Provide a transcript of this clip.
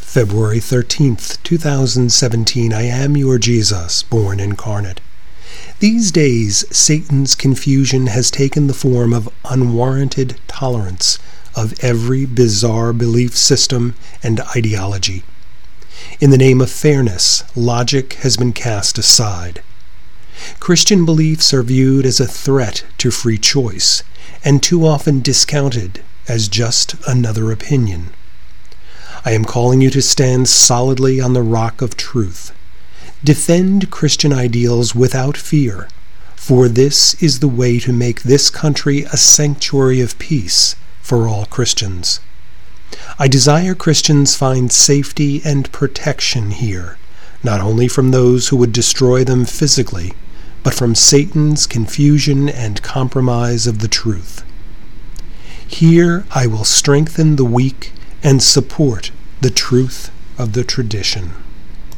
February 13th, 2017. I am your Jesus, born incarnate. These days, Satan's confusion has taken the form of unwarranted tolerance of every bizarre belief system and ideology. In the name of fairness, logic has been cast aside. Christian beliefs are viewed as a threat to free choice, and too often discounted as just another opinion. I am calling you to stand solidly on the rock of truth. Defend Christian ideals without fear, for this is the way to make this country a sanctuary of peace for all Christians. I desire Christians find safety and protection here, not only from those who would destroy them physically, but from Satan's confusion and compromise of the truth. Here I will strengthen the weak and support the truth of the tradition.